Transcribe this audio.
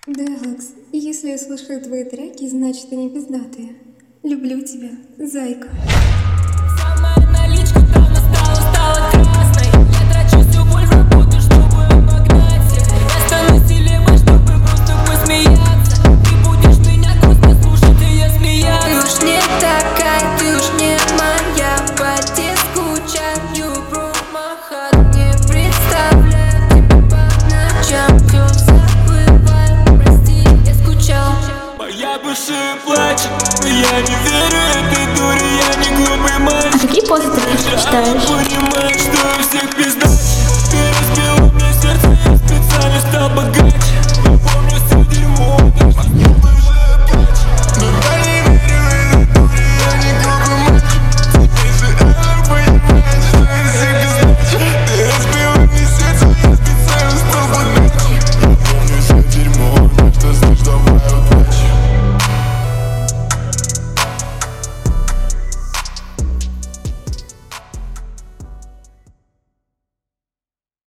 Делакс, если я слушаю твои треки, значит они пиздатые. Люблю тебя, зайка. Самая наличка давно стала красной. Я трачу всю боль в работу, чтобы обогнать всех. Я стану сильнее, чтобы просто посмеяться. Ты будешь меня просто слушать, и я смеяться. Ты уж не такая, ты уж не моя. По тебе скучаю, бро, махат. Не представляю тебя по ночам. Всё забываю, прости, я скучал. Моя душа плачет, но я не верю этой дуре, я не глупый мальчик. Какие посты ты читаешь?